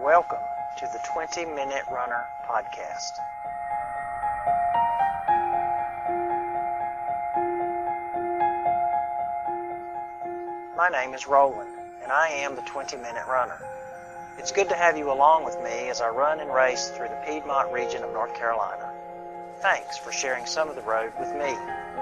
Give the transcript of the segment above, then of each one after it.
Welcome to the 20-Minute Runner podcast. My name is Roland, and I am the 20-Minute Runner. It's good to have you along with me as I run and race through the Piedmont region of North Carolina. Thanks for sharing some of the road with me.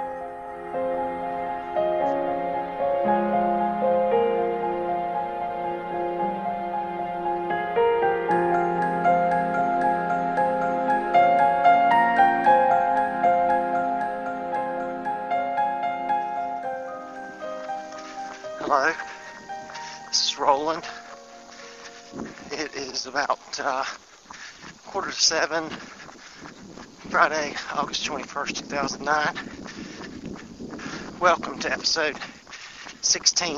Hello, this is Roland. It is about 6:45, Friday, August 21st, 2009. Welcome to episode 16.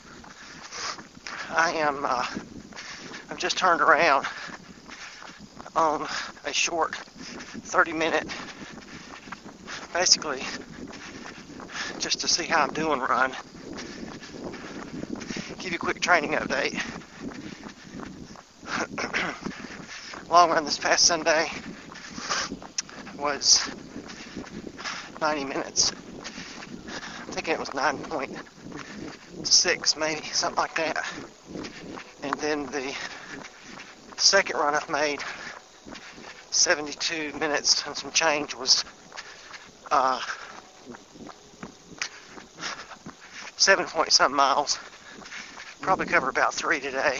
I've just turned around on a short 30-minute, basically just to see how I'm doing run. Give you a quick training update. Long run this past Sunday was 90 minutes. I'm thinking it was 9.6 maybe, something like that. And then the second run I've made, 72 minutes and some change, was 7-point-something miles. Probably cover about 3 today.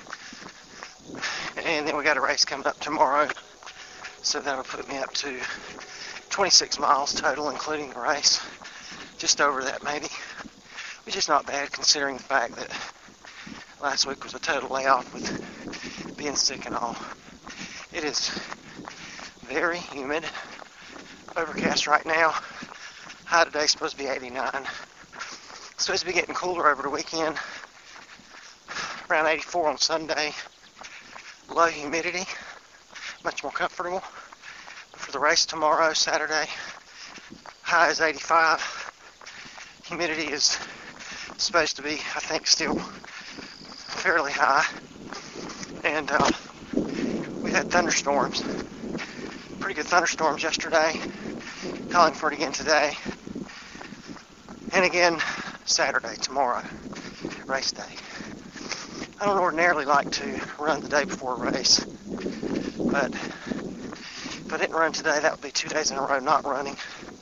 And then we got a race coming up tomorrow, so that'll put me up to 26 miles total, including the race. Just over that maybe, which is not bad considering the fact that last week was a total layoff with being sick and all. It is very humid, overcast right now. High today is supposed to be 89. It's supposed to be getting cooler over the weekend, around 84 on Sunday. Low humidity, much more comfortable. For the race tomorrow, Saturday, high is 85. Humidity is supposed to be, I think, still fairly high. And we had thunderstorms, pretty good thunderstorms yesterday, calling for it again today. And again Saturday, tomorrow, race day. I don't ordinarily like to run the day before a race, but if I didn't run today, that would be 2 days in a row not running.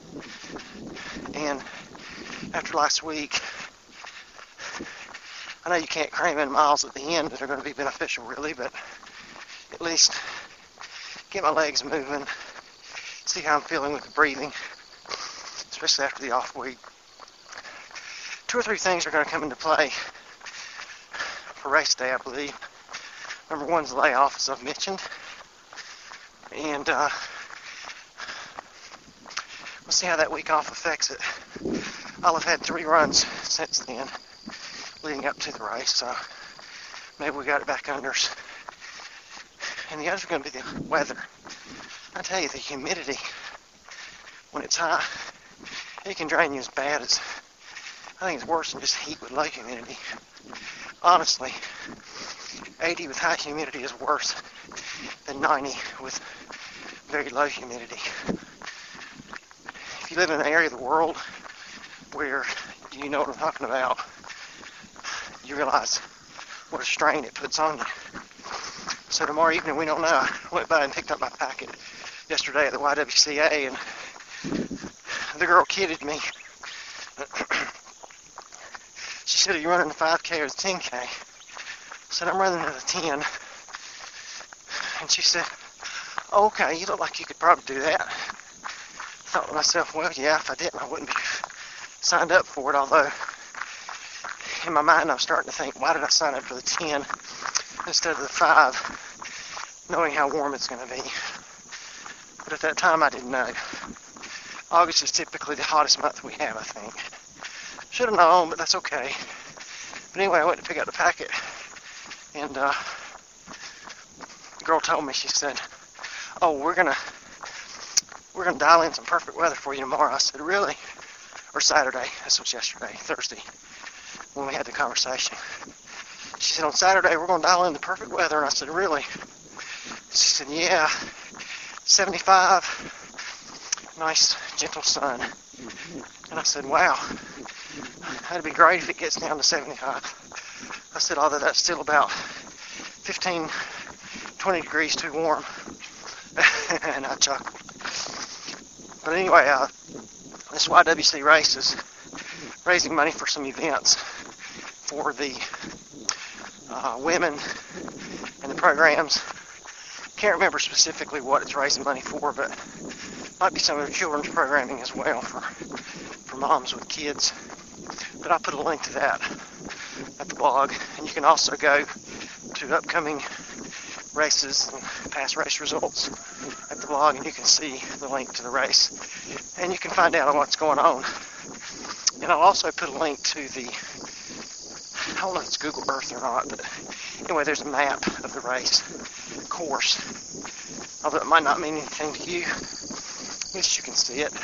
And after last week, I know you can't cram in miles at the end that are going to be beneficial really, but at least get my legs moving, see how I'm feeling with the breathing, especially after the off week. 2 or 3 things are going to come into play for race day, I believe. Number one is the layoff, as I've mentioned. And we'll see how that week off affects it. I'll have had 3 runs since then, leading up to the race, so maybe we got it back under us. And the other is going to be the weather. I tell you, the humidity, when it's high, it can drain you as bad as, I think it's worse than just heat with low humidity. Honestly, 80 with high humidity is worse than 90 with very low humidity. If you live in an area of the world where you know what I'm talking about, you realize what a strain it puts on you. So tomorrow evening, we don't know. I went by and picked up my packet yesterday at the YWCA, and the girl kidded me. She said, "Are you running the 5K or the 10K?" I said, "I'm running the 10. And she said, "Oh, okay, you look like you could probably do that." I thought to myself, well, yeah, if I didn't, I wouldn't be signed up for it. Although, in my mind, I'm starting to think, why did I sign up for the 10 instead of the 5, knowing how warm it's going to be? But at that time, I didn't know. August is typically the hottest month we have, I think. Should have known, but that's okay. But anyway, I went to pick up the packet, and the girl told me, she said, "Oh, we're gonna dial in some perfect weather for you tomorrow." I said, "Really?" Or Saturday. This was yesterday, Thursday, when we had the conversation. She said, on Saturday we're going to dial in the perfect weather. And I said, really? She said, yeah, 75, nice gentle sun. And I said, wow, that'd be great if it gets down to 75. I said, although that's still about 15, 20 degrees too warm. And I chuckled. But anyway, this YWC race is raising money for some events for the women and the programs. Can't remember specifically what it's raising money for, but might be some of the children's programming as well for moms with kids. But I'll put a link to that at the blog. And you can also go to upcoming races and past race results at the blog, and you can see the link to the race. And you can find out what's going on. And I'll also put a link to the, I don't know if it's Google Earth or not, but anyway, there's a map of the race course. Although it might not mean anything to you, at least you can see it.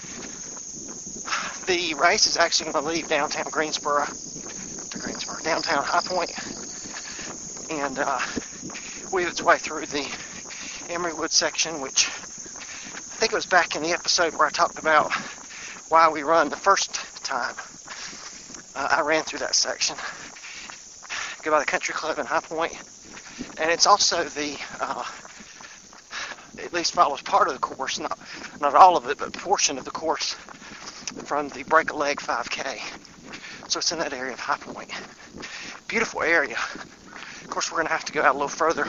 The race is actually going to leave downtown downtown High Point, and weave its way through the Emerywood section, which I think it was back in the episode where I talked about why we run the first time. I ran through that section. Go by the country club in High Point, and it's also the at least follows part of the course, not all of it, but a portion of the course from the Break a Leg 5K. So it's in that area of High Point. Beautiful area. Of course, we're going to have to go out a little further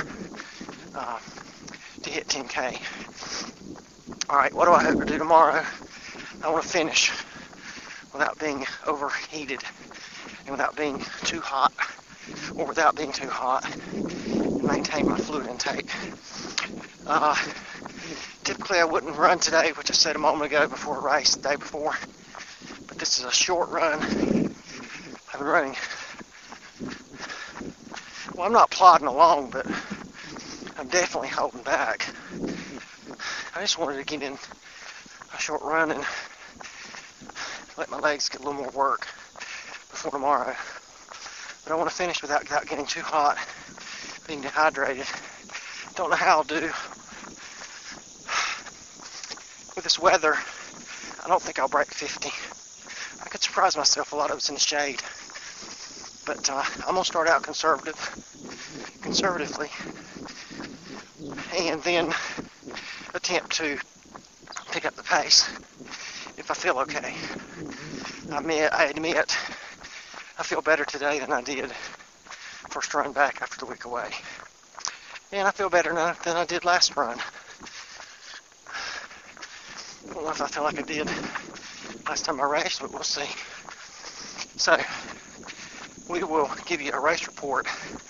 to hit 10K. All right, what do I hope to do tomorrow? I want to finish without being overheated and without being too hot, or without being too hot, and maintain my fluid intake. Typically I wouldn't run today, which I said a moment ago before a race, the day before, but this is a short run. I've been running, well, I'm not plodding along, but I'm definitely holding back. I just wanted to get in a short run and let my legs get a little more work before tomorrow. But I want to finish without getting too hot, being dehydrated. Don't know how I'll do. With this weather, I don't think I'll break 50. I could surprise myself. A lot of it's in the shade. But I'm going to start out conservatively, and then attempt to pick up the pace if I feel okay. I admit I feel better today than I did first run back after the week away. And I feel better now than I did last run. I don't know if I feel like I did last time I raced, but we'll see. So, we will give you a race report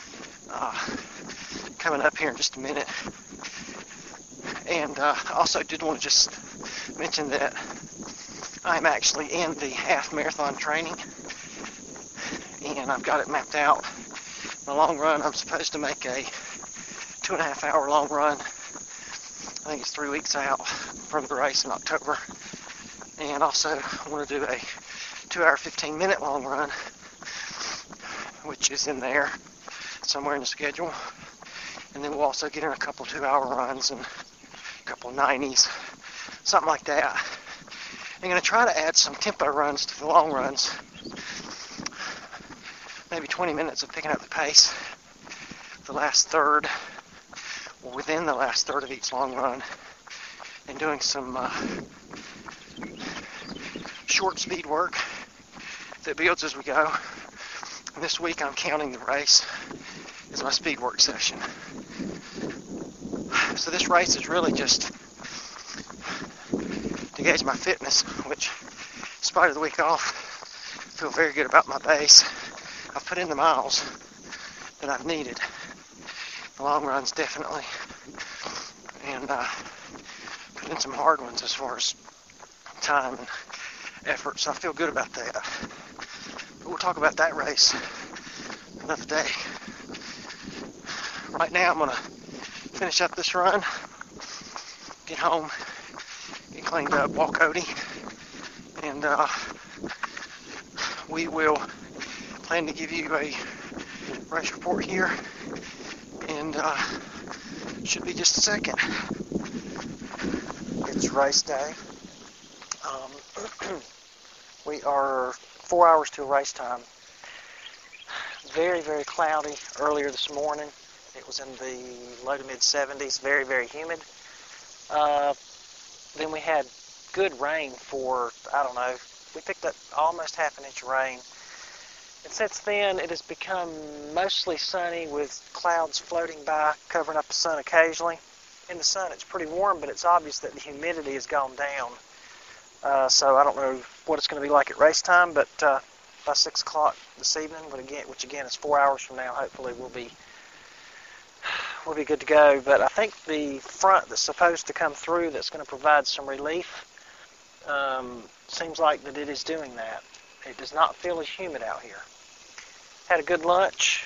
coming up here in just a minute. And I also did want to just mention that I'm actually in the half marathon training, and I've got it mapped out. The long run, I'm supposed to make a 2.5 hour long run. I think it's 3 weeks out from the race in October. And also I want to do a 2 hour 15 minute long run, which is in there somewhere in the schedule. And then we'll also get in a couple 2 hour runs and a couple 90s, something like that. I'm going to try to add some tempo runs to the long runs. Maybe 20 minutes of picking up the pace the last third, or within the last third of each long run, and doing some short speed work that builds as we go. And this week I'm counting the race as my speed work session. So this race is really just to gauge my fitness, which, in spite of the week off, I feel very good about my base. I've put in the miles that I've needed. The long runs definitely. And put in some hard ones as far as time and effort, so I feel good about that. But we'll talk about that race another day. Right now I'm going to finish up this run, get home, get cleaned up, walk Cody, and we will plan to give you a race report here, and should be just a second. It's race day. We are 4 hours to race time. Very, very cloudy earlier this morning. It was in the low to mid 70s, very, very humid. Then we had good rain for, I don't know, we picked up almost half an inch of rain. And since then, it has become mostly sunny with clouds floating by, covering up the sun occasionally. In the sun, it's pretty warm, but it's obvious that the humidity has gone down. So I don't know what it's going to be like at race time, but by 6 o'clock this evening, which again is 4 hours from now, hopefully we'll be good to go. But I think the front that's supposed to come through that's going to provide some relief seems like that it is doing that. It does not feel as humid out here. Had a good lunch.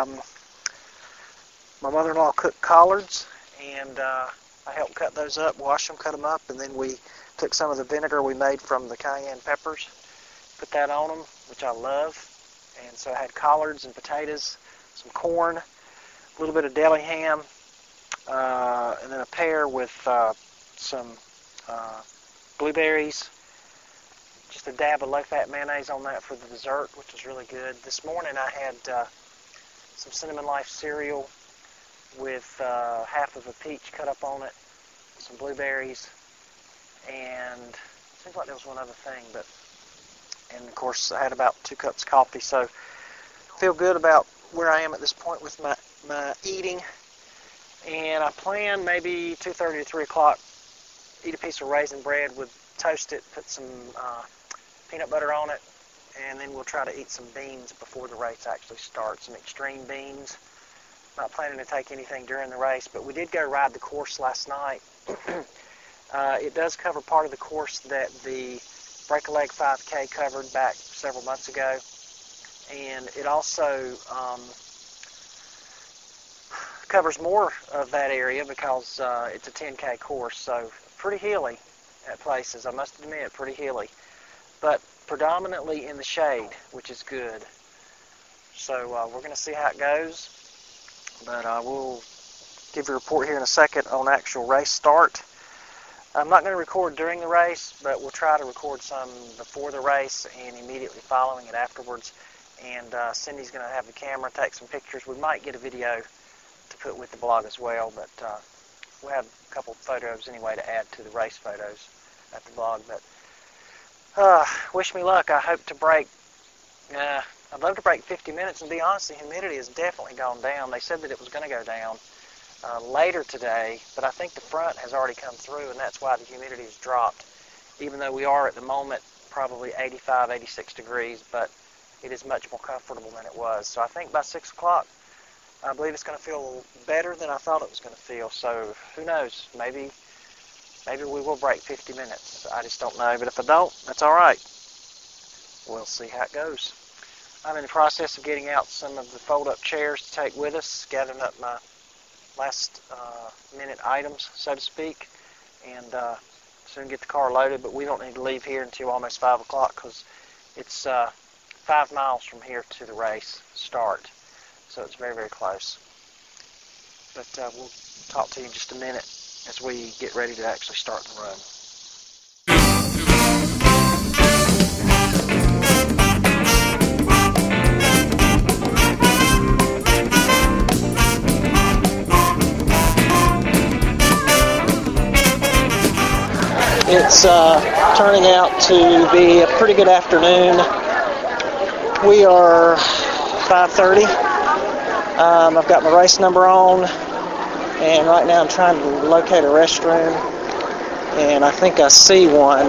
My mother-in-law cooked collards, and I helped cut those up, wash them, cut them up, and then we took some of the vinegar we made from the cayenne peppers, put that on them, which I love. And so I had collards and potatoes, some corn, a little bit of deli ham, and then a pear with some blueberries, just a dab of low-fat mayonnaise on that for the dessert, which was really good. This morning I had some Cinnamon Life cereal with half of a peach cut up on it, some blueberries, and it seems like there was one other thing, and of course I had about 2 cups of coffee. So I feel good about where I am at this point with my eating, and I plan maybe 2:30 to 3 o'clock, eat a piece of raisin bread, toast it, put some peanut butter on it, and then we'll try to eat some beans before the race actually starts, some extreme beans. Not planning to take anything during the race, but we did go ride the course last night. It does cover part of the course that the Break a Leg 5K covered back several months ago, and it also covers more of that area because it's a 10K course, so pretty hilly at places, I must admit, pretty hilly, but predominantly in the shade, which is good. So we're going to see how it goes, but we'll give you a report here in a second on actual race start. I'm not going to record during the race, but we'll try to record some before the race and immediately following it afterwards. And Cindy's going to have the camera, take some pictures. We might get a video to put with the blog as well, but we'll have a couple photos anyway to add to the race photos at the blog. But wish me luck. I hope to break, I'd love to break 50 minutes, and to be honest, the humidity has definitely gone down. They said that it was going to go down later today, but I think the front has already come through, and that's why the humidity has dropped, even though we are at the moment probably 85, 86 degrees, but it is much more comfortable than it was. So I think by 6 o'clock, I believe it's going to feel better than I thought it was going to feel. So who knows? Maybe we will break 50 minutes. I just don't know. But if I don't, that's all right. We'll see how it goes. I'm in the process of getting out some of the fold-up chairs to take with us, gathering up my last minute items, so to speak, and soon get the car loaded. But we don't need to leave here until almost 5 o'clock because it's 5 miles from here to the race start. So it's very, very close. But we'll talk to you in just a minute as we get ready to actually start the run. It's turning out to be a pretty good afternoon. We are 5:30. I've got my race number on, and right now I'm trying to locate a restroom, and I think I see one.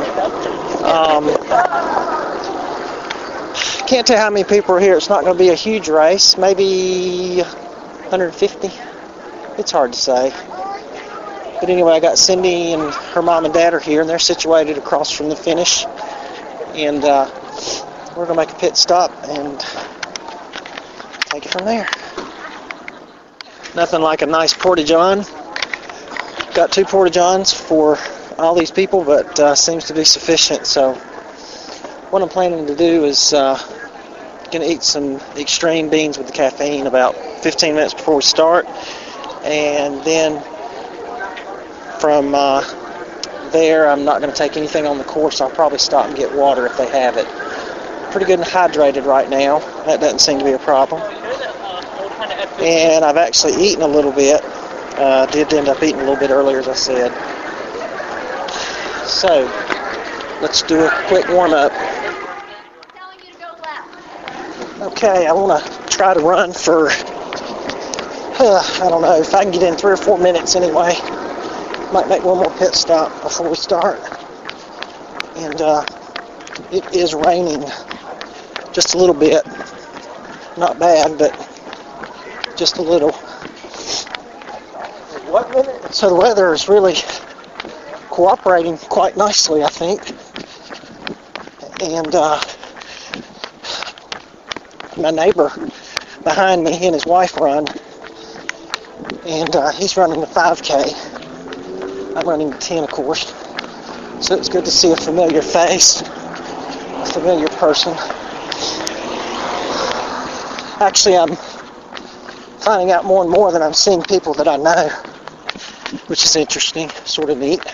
Can't tell how many people are here. It's not going to be a huge race, maybe 150. It's hard to say. But anyway, I got Cindy and her mom and dad are here, and they're situated across from the finish. And we're going to make a pit stop and take it from there. Nothing like a nice porta-john. Got 2 porta-johns for all these people, but seems to be sufficient. So what I'm planning to do is going to eat some extreme beans with the caffeine about 15 minutes before we start. And then from there, I'm not going to take anything on the course. I'll probably stop and get water if they have it. Pretty good and hydrated right now. That doesn't seem to be a problem. And I've actually eaten a little bit. Did end up eating a little bit earlier, as I said. So, let's do a quick warm-up. Okay, I want to try to run for, I don't know, if I can get in 3 or 4 minutes anyway. Might make one more pit stop before we start. And it is raining just a little bit. Not bad, but just a little. So the weather is really cooperating quite nicely, I think. And my neighbor behind me, he and his wife run. And he's running the 5K. I'm running the 10, of course. So it's good to see a familiar face, a familiar person. Actually, I'm finding out more and more that I'm seeing people that I know, which is interesting, sort of neat.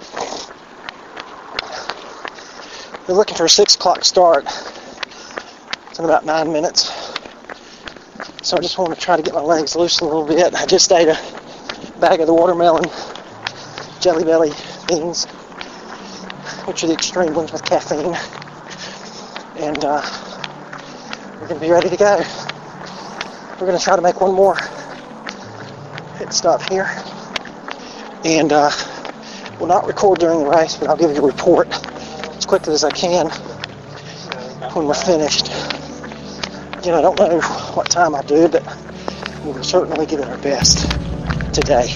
We're looking for a 6 o'clock start. It's in about 9 minutes. So I just want to try to get my legs loose a little bit. I just ate a bag of the watermelon Jelly Belly beans, which are the extreme ones with caffeine. And we're going to be ready to go. We're going to try to make one more pit stop here. And we'll not record during the race, but I'll give you a report as quickly as I can when we're finished. You know, I don't know what time I do, but we'll certainly give it our best today.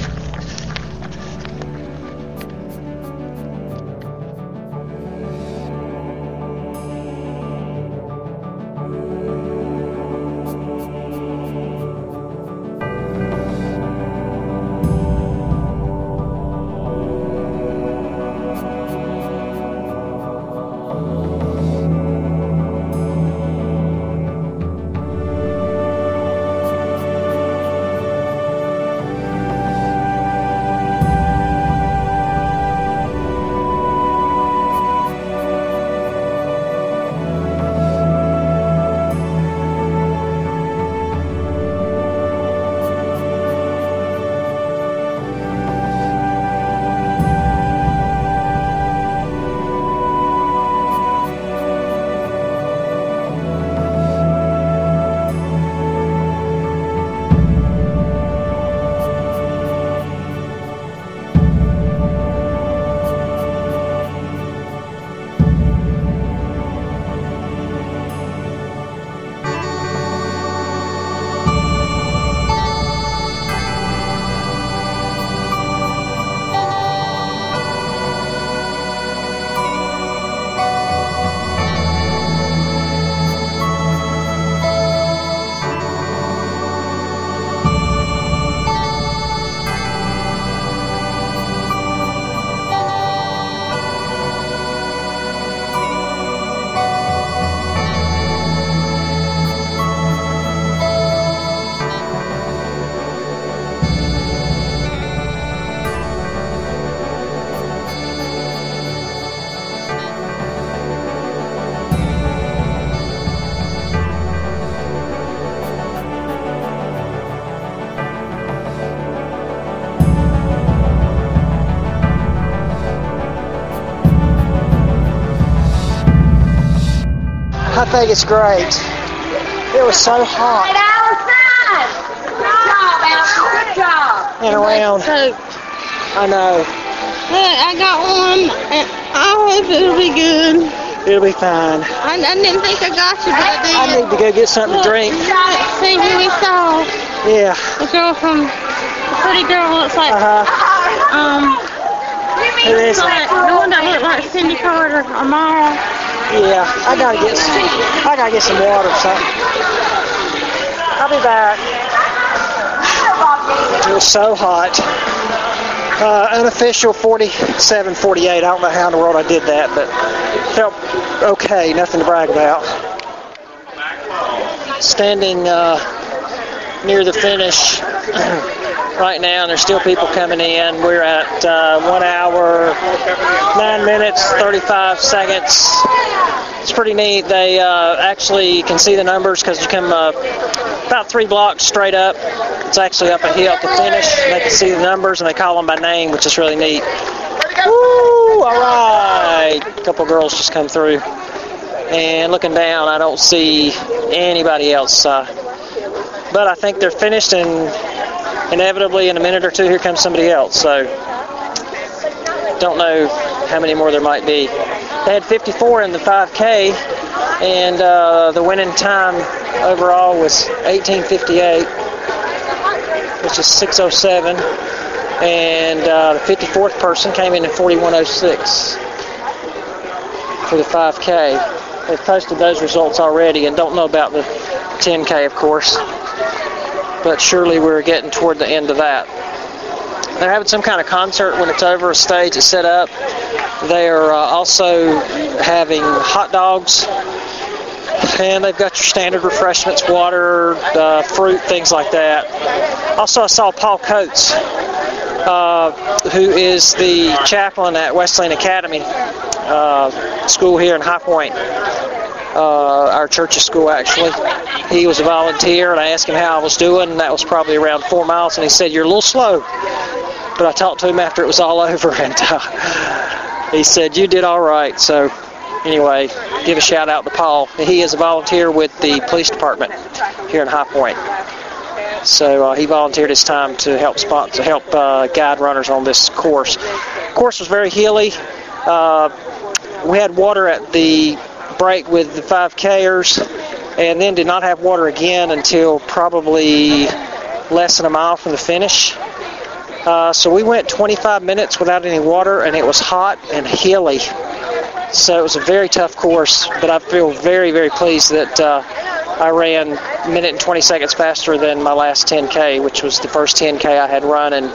I think it's great. It was so hot. Good job. And around. I know. I got one, and I hope it'll be good. It'll be fine. I didn't think I got you, but I did. I need to go get something to drink. See who we saw. Yeah. The girl from, the pretty girl looks like, Who is it? the one that looked like Cindy Carter, Amara. Yeah, I gotta get some water or something. I'll be back. It was so hot. Unofficial 47, 48. I don't know how in the world I did that, but felt okay. Nothing to brag about. standing near the finish right now, and there's still people coming in. We're at 1 hour, 9 minutes, 35 seconds. It's pretty neat. They actually can see the numbers because you come about 3 blocks straight up. It's actually up a hill to finish. They can see the numbers, and they call them by name, which is really neat. Woo! All right. A couple girls just come through. And looking down, I don't see anybody else. But I think they're finished, and inevitably in a minute or two, here comes somebody else. So don't know how many more there might be. They had 54 in the 5K, and the winning time overall was 18:58, which is 6:07. And the 54th person came in at 41:06 for the 5K. They've posted those results already, and don't know about the 10K, of course. But surely we're getting toward the end of that. They're having some kind of concert when it's over. A stage is set up. They are also having hot dogs, and they've got your standard refreshments, water, fruit, things like that. Also, I saw Paul Coates, who is the chaplain at Wesleyan Academy school here in High Point, our church's school actually. He was a volunteer, and I asked him how I was doing, and that was probably around 4 miles, and he said, "You're a little slow." But I talked to him after it was all over, and he said, "You did all right." So anyway, give a shout out to Paul. He is a volunteer with the police department here in High Point. So he volunteered his time to help guide runners on this course. The course was very hilly. We had water at the break with the 5Kers, and then did not have water again until probably less than a mile from the finish. So we went 25 minutes without any water, and it was hot and hilly. So it was a very tough course, but I feel very, very pleased that I ran a minute and 20 seconds faster than my last 10K, which was the first 10K I had run in,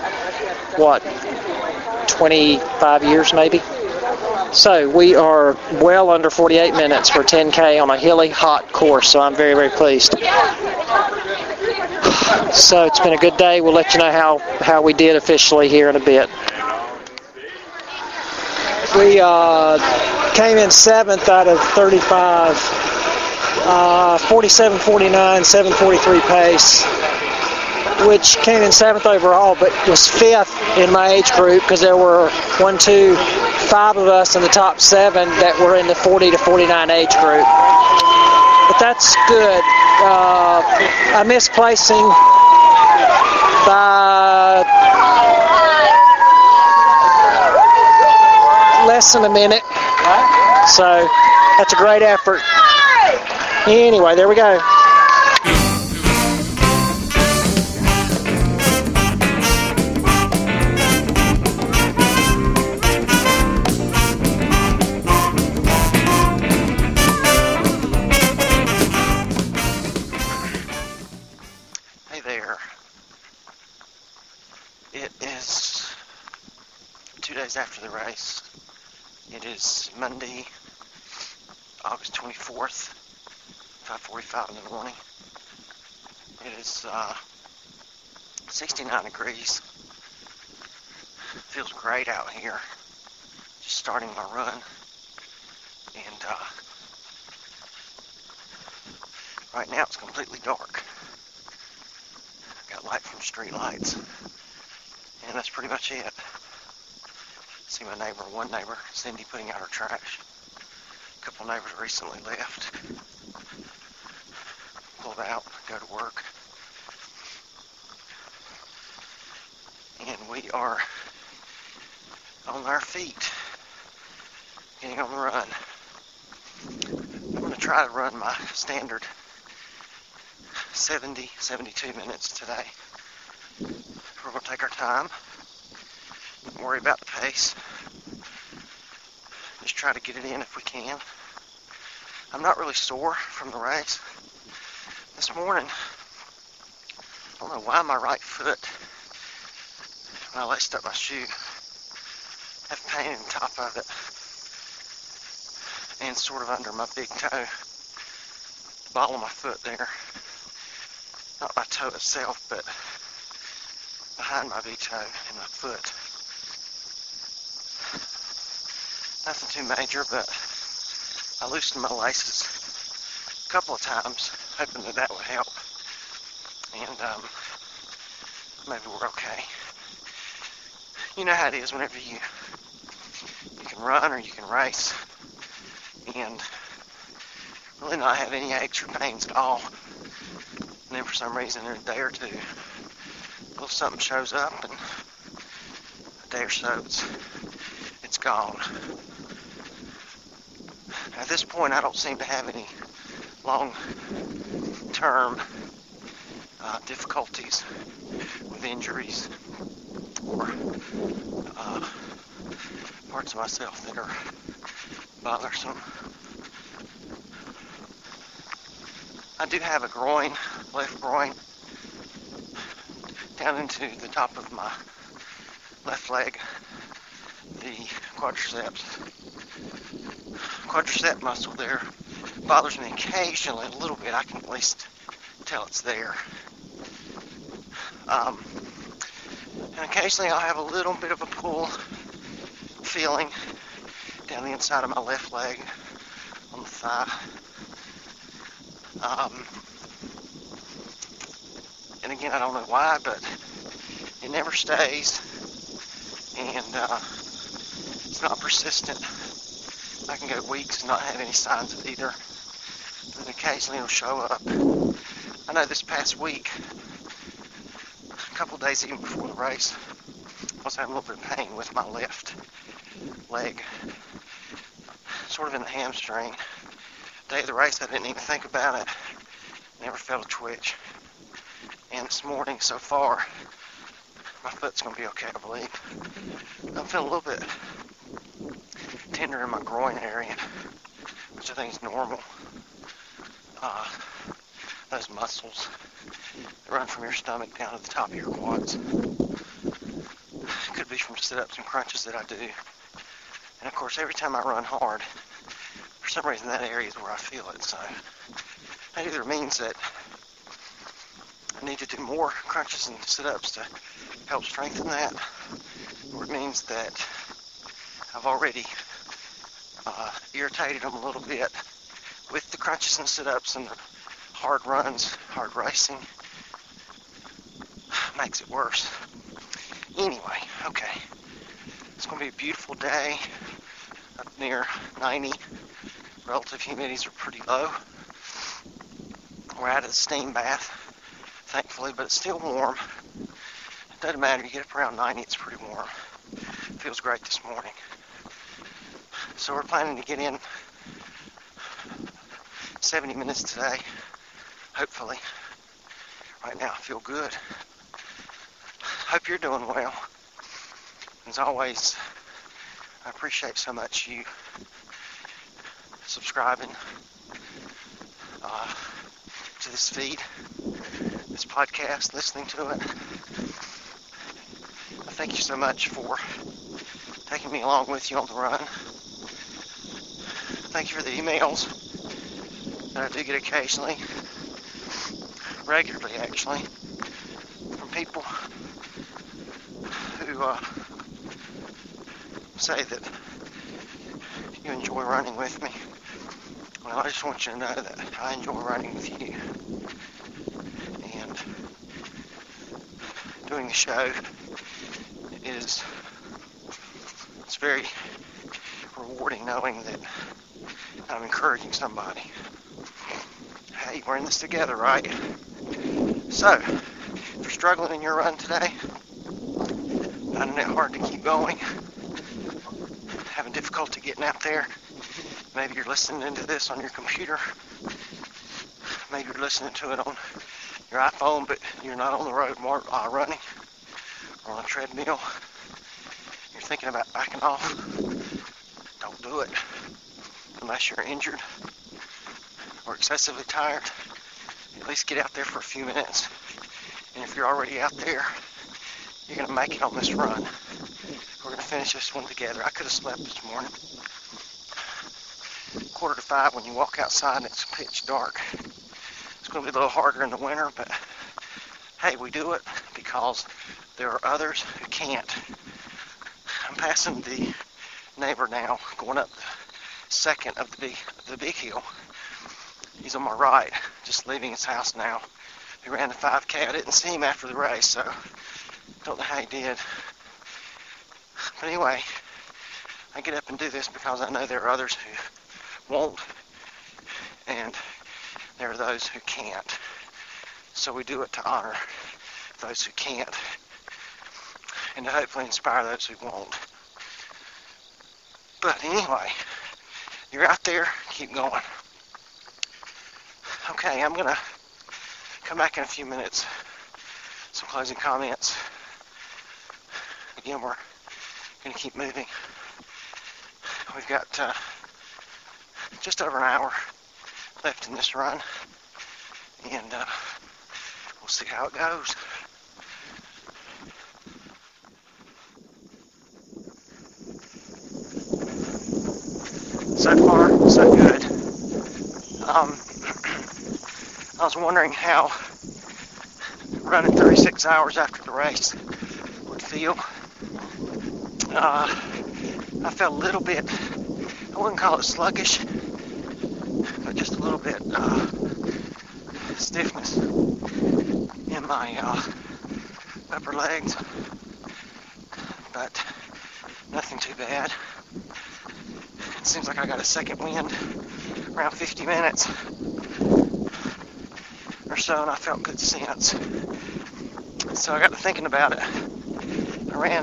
25 years maybe? So we are well under 48 minutes for 10K on a hilly, hot course, so I'm very, very pleased. So it's been a good day. We'll let you know how we did officially here in a bit. We came in 7th out of 35, 47:49, 7:43 pace, which came in 7th overall, but was 5th in my age group because there were 5 of us in the top 7 that were in the 40 to 49 age group. But that's good. I missed placing by less than a minute. So that's a great effort. Anyway, there we go. Hey there. It is 2 days after the race. It is Monday, August 24th, 5:45 in the morning. It is 69 degrees. Feels great out here. Just starting my run. And right now it's completely dark. Got light from street lights. And that's pretty much it. See my neighbor, one neighbor, Cindy, putting out her trash. A couple neighbors recently left. Pulled out, go to work. And we are on our feet, getting on the run. I'm going to try to run my standard 70, 72 minutes today. We're going to take our time. Don't worry about the pace. Just try to get it in if we can. I'm not really sore from the race. This morning, I don't know why my right foot, when I laced up my shoe, I have pain in the top of it and sort of under my big toe, the ball of my foot there. not my toe itself, but behind my big toe and my foot. Nothing too major, but I loosened my laces a couple of times, hoping that that would help. And maybe we're okay. You know how it is whenever you can run or you can race and really not have any aches or pains at all. And then for some reason in a day or two, a little something shows up, and a day or so it's gone. At this point, I don't seem to have any long-term difficulties with injuries or parts of myself that are bothersome. I do have a groin, left groin, down into the top of my left leg, the quadricep muscle there bothers me occasionally a little bit. I can at least tell it's there. And occasionally I'll have a little bit of a pull feeling down the inside of my left leg on the thigh. And again, I don't know why, but it never stays, and it's not persistent. I can go weeks and not have any signs of either, but occasionally it'll show up. I know this past week, a couple of days even before the race, I was having a little bit of pain with my left leg, sort of in the hamstring. The day of the race, I didn't even think about it. Never felt a twitch. And this morning, so far, my foot's going to be okay, I believe. I'm feeling a little bit tender in my groin area, which I think is normal. Those muscles that run from your stomach down to the top of your quads. Could be from sit-ups and crunches that I do. And of course, every time I run hard, for some reason that area is where I feel it. So that either means that I need to do more crunches and sit-ups to help strengthen that, or it means that I've already irritated them a little bit with the crunches and sit-ups and the hard runs, hard racing. Makes it worse. Anyway, okay. It's going to be a beautiful day up near 90. Relative humidities are pretty low. We're out of the steam bath, thankfully, but it's still warm. It doesn't matter, you get up around 90, it's pretty warm. It feels great this morning. So we're planning to get in 70 minutes today, hopefully. Right now I feel good. Hope you're doing well. As always, I appreciate so much you subscribing to this feed, this podcast, listening to it. I thank you so much for taking me along with you on the run. Thank you for the emails that I do get occasionally, regularly actually, from people who say that you enjoy running with me. Well, I just want you to know that I enjoy running with you, and doing the show it's very rewarding knowing that I'm encouraging somebody. Hey, we're in this together, right? So, if you're struggling in your run today, finding it hard to keep going, having difficulty getting out there, maybe you're listening to this on your computer, maybe you're listening to it on your iPhone, but you're not on the road running or on a treadmill, you're thinking about backing off, don't do it unless you're injured or excessively tired. At least get out there for a few minutes, and if you're already out there, you're going to make it on this run. We're going to finish this one together. I could have slept this morning. 4:45 when you walk outside and it's pitch dark. It's going to be a little harder in the winter, but hey, we do it because there are others who can't. I'm passing the neighbor now, going up the second of the big hill. He's on my right, just leaving his house now. He ran the 5K. I didn't see him after the race, so don't know how he did. But anyway, I get up and do this because I know there are others who won't, and there are those who can't. So we do it to honor those who can't, and to hopefully inspire those who won't. But anyway, you're out there, keep going. Okay, I'm gonna come back in a few minutes. Some closing comments. Again, we're gonna keep moving. We've got just over an hour left in this run, and we'll see how it goes. So far, so good. I was wondering how running 36 hours after the race would feel. I felt a little bit, I wouldn't call it sluggish, but just a little bit stiffness in my upper legs, but nothing too bad. It seems like I got a second wind around 50 minutes or so, and I felt good since. So I got to thinking about it. I ran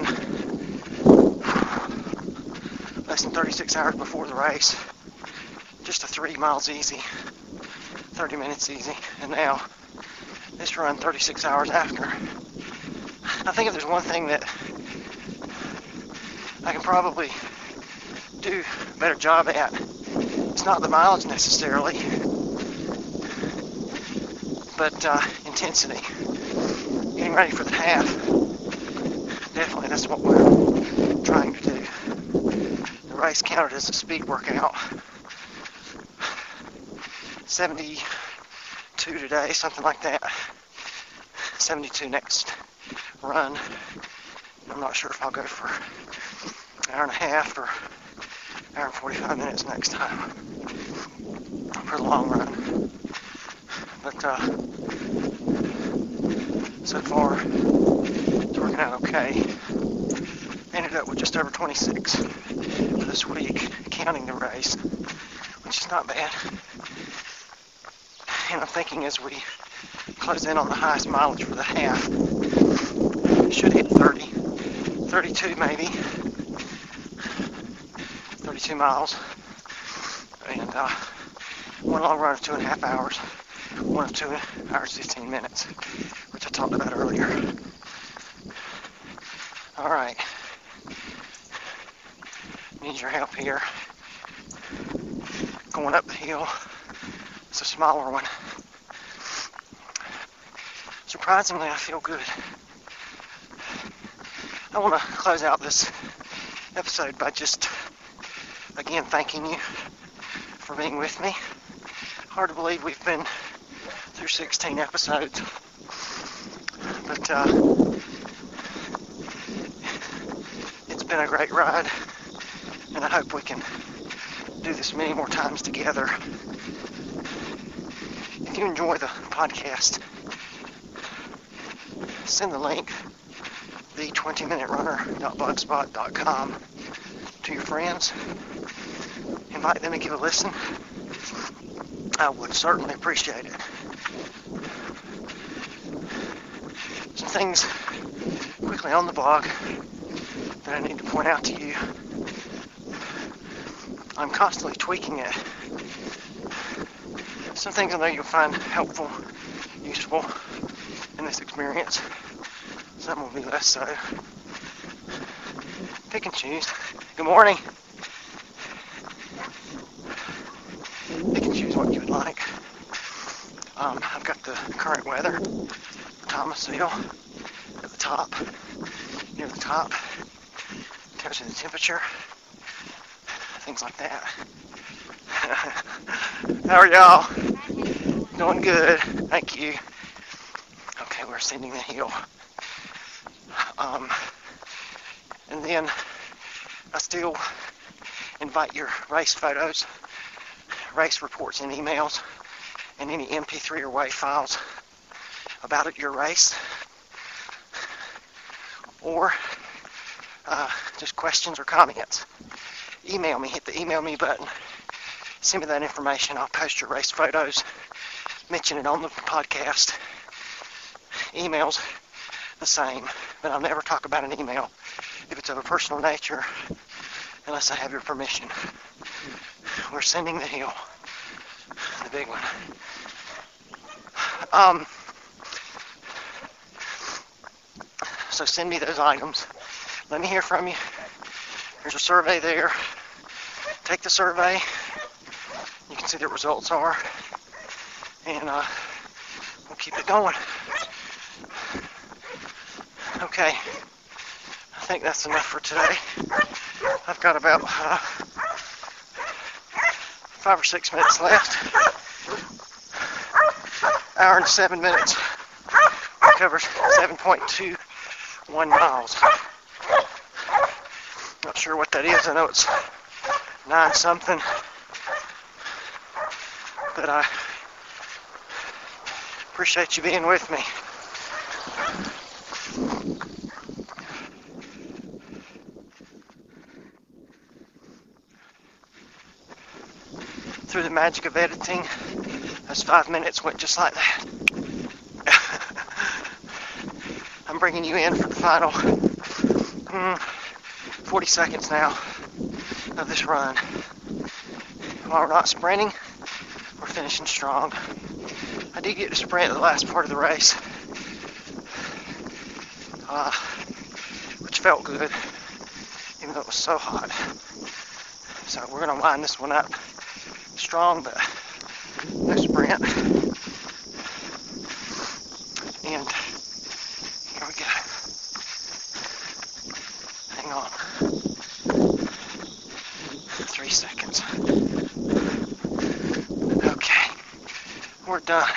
less than 36 hours before the race, just a 3 miles easy, 30 minutes easy, and now this run 36 hours after. I think if there's one thing that I can probably do a better job at, it's not the mileage necessarily, but intensity. Getting ready for the half. Definitely that's what we're trying to do. The race counted as a speed workout. 72 today, something like that. 72 next run. I'm not sure if I'll go for an hour and a half or an hour and 45 minutes next time for the long run. But so far it's working out okay. Ended up with just over 26 for this week, counting the race, which is not bad. And I'm thinking as we close in on the highest mileage for the half, should hit 30, 32 maybe, 32 miles, and one long run of 2.5 hours, one of 2 hours 15 minutes, which I talked about earlier. All right, need your help here. Going up the hill, it's a smaller one. Surprisingly, I feel good. I want to close out this episode by just, again, thanking you for being with me. Hard to believe we've been through 16 episodes, but it's been a great ride, and I hope we can do this many more times together. If you enjoy the podcast, send the link, the20minuterunner.blogspot.com, to your friends. Invite them to give a listen. I would certainly appreciate it. Some things quickly on the blog that I need to point out to you. I'm constantly tweaking it. Some things I know you'll find helpful, useful in this experience. Some will be less so. Pick and choose. Good morning. Pick and choose what you would like. I've got the current weather, Thomasville, at the top, near the top. Tells you the temperature, things like that. How are y'all? Doing good, thank you. Okay, we're ascending the hill. And then I still invite your race photos, race reports and emails, and any MP3 or WAV files about your race, or just questions or comments. Email me, hit the email me button, send me that information. I'll post your race photos, mention it on the podcast. Emails the same, but I'll never talk about an email if it's of a personal nature unless I have your permission. We're ascending the hill, the big one. So send me those items. Let me hear from you. There's a survey there. Take the survey. You can see the results are. And we'll keep it going. Okay. I think that's enough for today. I've got about 5 or 6 minutes left. Hour and 7 minutes. I covered 7.21 miles. Not sure what that is. I know it's 9 something. But I appreciate you being with me. Through the magic of editing, those 5 minutes went just like that. I'm bringing you in for the final 40 seconds now of this run. While we're not sprinting, we're finishing strong. I did get to sprint the last part of the race, which felt good, even though it was so hot. So we're going to wind this one up strong, but no sprint. And here we go. Hang on. 3 seconds. Okay. We're done.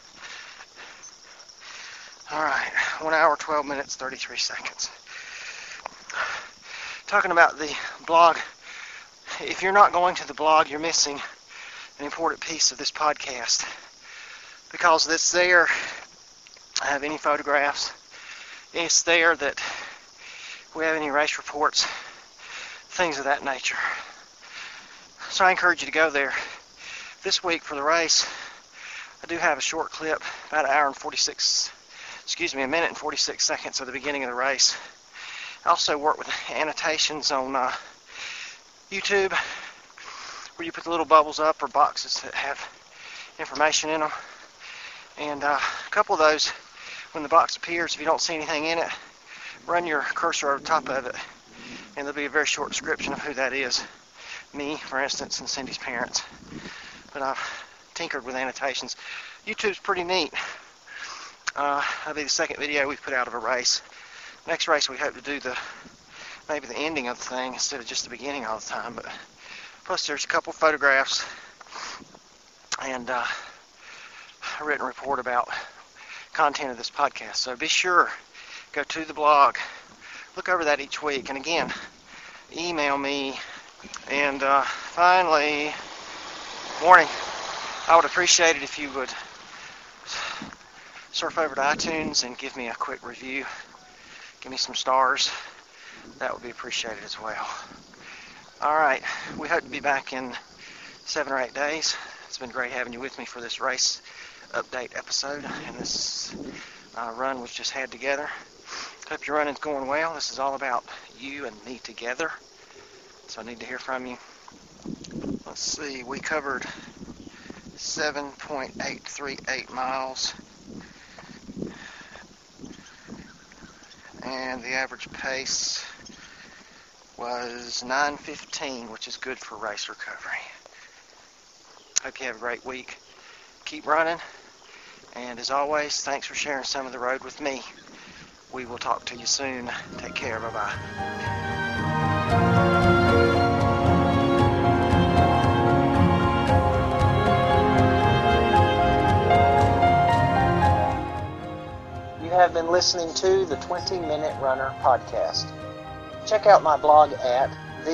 Alright. 1 hour, 12 minutes, 33 seconds. Talking about the blog. If you're not going to the blog, you're missing an important piece of this podcast, because it's there. I have any photographs. It's there that we have any race reports, things of that nature. So I encourage you to go there. This week for the race, I do have a short clip, about a minute and 46 seconds of the beginning of the race. I also work with annotations on YouTube, where you put the little bubbles up or boxes that have information in them. And a couple of those, when the box appears, if you don't see anything in it, run your cursor over the top of it, and there'll be a very short description of who that is. Me, for instance, and Cindy's parents. But I've tinkered with annotations. YouTube's pretty neat. That'll be the second video we've put out of a race. Next race we hope to do maybe the ending of the thing instead of just the beginning all the time. But plus there's a couple photographs and a written report about content of this podcast. So be sure, go to the blog, look over that each week, and again, email me. And finally, warning, I would appreciate it if you would surf over to iTunes and give me a quick review. Give me some stars. That would be appreciated as well. Alright, we hope to be back in 7 or 8 days. It's been great having you with me for this race update episode and this run we've just had together. Hope your running's going well. This is all about you and me together. So I need to hear from you. Let's see, we covered 7.838 miles. And the average pace was 9:15, which is good for race recovery. Hope you have a great week. Keep running. And as always, thanks for sharing some of the road with me. We will talk to you soon. Take care. Bye-bye. have been listening to the 20-Minute Runner podcast. Check out my blog at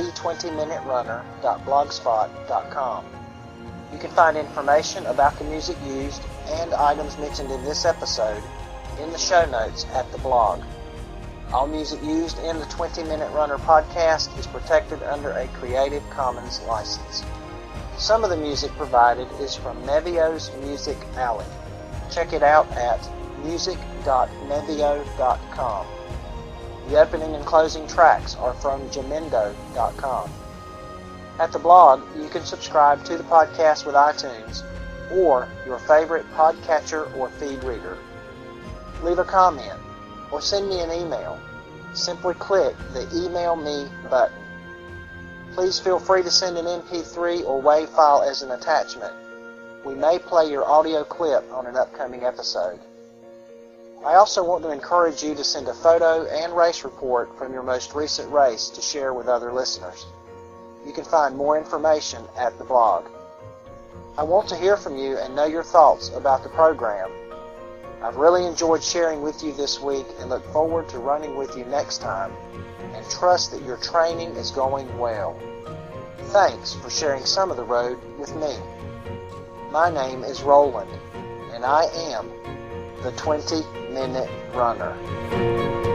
the20minuterunner.blogspot.com. You can find information about the music used and items mentioned in this episode in the show notes at the blog. All music used in the 20-Minute Runner podcast is protected under a Creative Commons license. Some of the music provided is from Nevio's Music Alley. Check it out at music.nevio.com. The opening and closing tracks are from jamendo.com. At the blog, you can subscribe to the podcast with iTunes or your favorite podcatcher or feed reader. Leave a comment or send me an email. Simply click the Email Me button. Please feel free to send an MP3 or WAV file as an attachment. We may play your audio clip on an upcoming episode. I also want to encourage you to send a photo and race report from your most recent race to share with other listeners. You can find more information at the blog. I want to hear from you and know your thoughts about the program. I've really enjoyed sharing with you this week and look forward to running with you next time, and trust that your training is going well. Thanks for sharing some of the road with me. My name is Roland, and I am the 20-Minute Runner.